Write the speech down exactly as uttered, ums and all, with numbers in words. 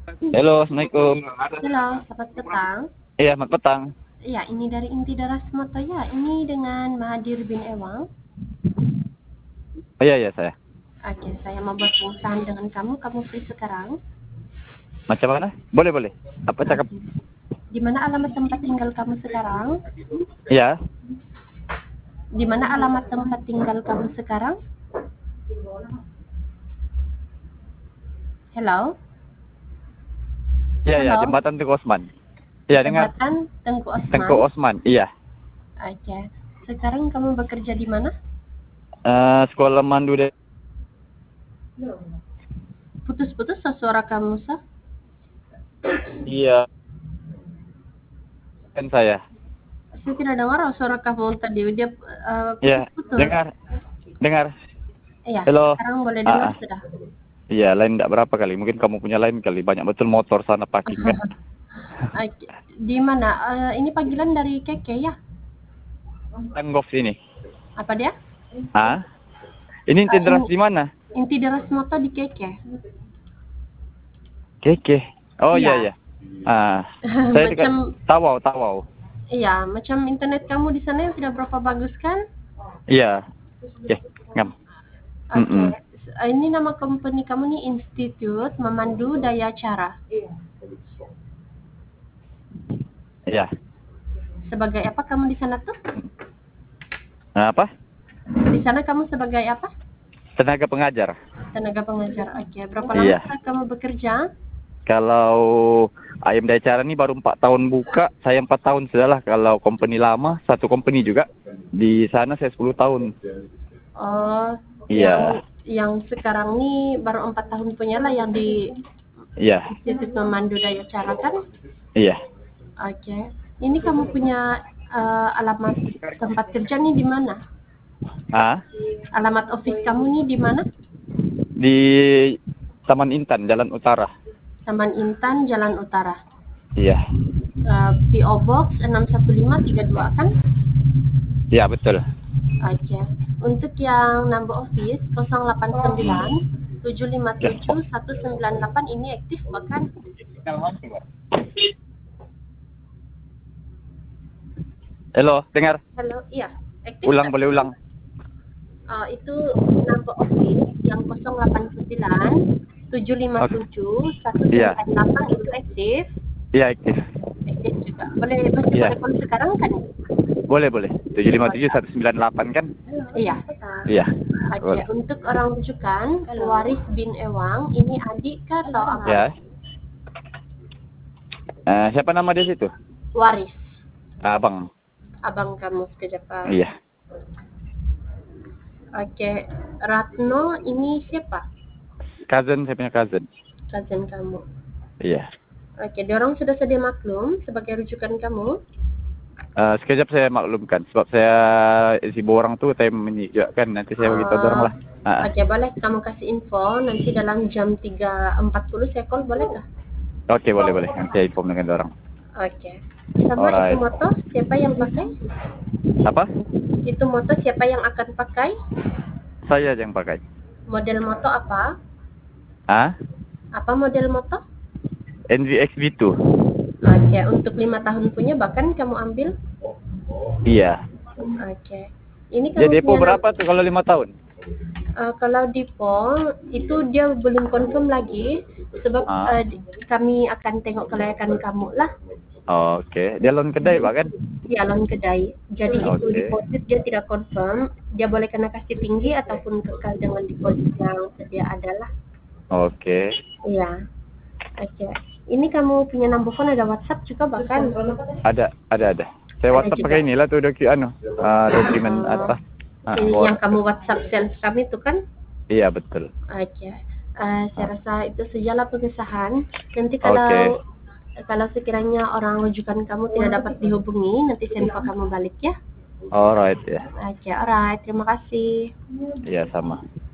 Halo, Assalamualaikum. Halo, selamat petang. Iya, selamat petang. Iya, ini dari Inti Daras Moto ya. Ini dengan Mahathir bin Ewang. Oh, iya, iya, saya. Oke, saya mau berpesan dengan kamu. Kamu free sekarang? Macam mana? Boleh, boleh. Apa cakap? Oke. Di mana alamat tempat tinggal kamu sekarang? Iya. Di mana alamat tempat tinggal kamu sekarang? Hello? Iya, iya, Halo? Jembatan Tengku Osman. Iya, dengar. Jembatan Tengku Osman. Tengku Osman, iya. Oke. Sekarang kamu bekerja di mana? Eh, sekolah Mandu deh. Putus-putus suara kamu, Sa? Iya. Kan saya. Saya tidak dengar suara kamu tadi. Dia uh, Iya, putus-putus. dengar. Dengar. Iya, Halo. sekarang boleh dengar Ah, ah. sudah. Iya, lain enggak berapa kali. Mungkin kamu punya lain kali. Banyak betul motor sana parking kan. Oke. Di mana? Uh, ini panggilan dari Keke ya? Tanggof sini. Apa dia? Ah? Ini Uh, Inti Daras in, di mana? Inti Daras Moto di Keke. Keke. Oh, iya, Iya. iya. Ah, saya dekat Macam Tawau, Tawau. iya, macam internet kamu di sana yang tidak berapa bagus kan? Iya. Oke, ngam. Oke. Mm-mm. Uh, Ini nama company kamu nih Institut Memandu Daya Cara. Iya. Sebagai apa kamu di sana tuh? Nah, apa? Di sana kamu sebagai apa? Tenaga pengajar. Tenaga pengajar. Oke. Berapa lama Iya. sudah kamu bekerja? Kalau Ayam Daycara ini baru empat tahun buka, saya empat tahun sudah lah. Kalau company lama, satu company juga. Di sana saya sepuluh tahun. Oh, Iya. yang yang sekarang nih baru empat tahun punya lah yang di Iya. Institut Memandu Daya Cara kan? Iya. Oke. Ini kamu punya uh, alamat tempat kerja nih di mana? Ah, Alamat office kamu nih di mana? di Taman Intan, Jalan Utara. Taman Intan, Jalan Utara. Iya. Uh, P O Box enam satu lima tiga dua kan? Iya, betul. Oke. Untuk yang number office nol delapan sembilan tujuh lima tujuh satu sembilan delapan ini aktif bahkan? Halo, dengar? Halo, iya. Aktif Ulang, tak? boleh ulang. Uh, itu number office yang nol delapan sembilan tujuh lima tujuh satu Iya. sembilan delapan itu aktif. Iya, aktif. Aktif juga. Boleh masih Iya. boleh call sekarang kan? Boleh, boleh. tujuh lima tujuh satu sembilan delapan kan? Iya. Iya. Oke, Boleh. untuk orang rujukan Waris bin Ewang, ini adik kah atau abang? Ya. Eh, siapa nama dia situ? Waris, Abang. abang kamu sekejap. Pak. Iya. Oke, Ratno ini siapa? Cousin, saya punya cousin. Cousin kamu. Iya. Oke, diorang sudah sedia maklum sebagai rujukan kamu. Uh, sekejap saya maklumkan sebab saya sibuk orang tu saya menyediakan nanti saya beritahu Uh, orang lah. Uh, Oke, boleh kamu kasih info nanti dalam jam tiga empat puluh saya call, boleh nggak? Oke, okay, boleh boleh. Nanti saya inform dengan orang. Oke. Sama Alright. itu motor siapa yang pakai? Apa? Itu motor siapa yang akan pakai? Saya yang pakai. Model motor apa? Ah? Apa model motor? N V X V dua. Oke, untuk lima tahun punya bahkan kamu ambil? Iya. Oke. Ini kamu Jadi depo punya berapa tuh kalau lima tahun? Uh, kalau depo itu dia belum confirm lagi sebab Ah. uh, kami akan tengok kelayakan kamu lah. Oh, Oke, okay. Dia loan kedai pak kan? Dia loan kedai. Jadi Okay. itu deposit dia tidak confirm. Dia boleh kena kasih tinggi ataupun kekal dengan deposit yang sedia adalah. Oke. Okay. Iya. Oke. Okay. Ini kamu punya number phone, ada WhatsApp juga bahkan? Ada, ada, ada. Saya ada WhatsApp juga. Pakai inilah tuh doki anu, uh, dokumen uh, apa? Ah, yang kamu WhatsApp sales kami itu kan? Iya betul. Oke. Okay. Uh, saya ah. rasa itu sajalah pengesahan. Nanti kalau okay. kalau sekiranya orang rujukan kamu tidak dapat dihubungi, nanti saya info kamu balik ya. Alright ya. Oke, okay, alright. Terima kasih. Iya sama.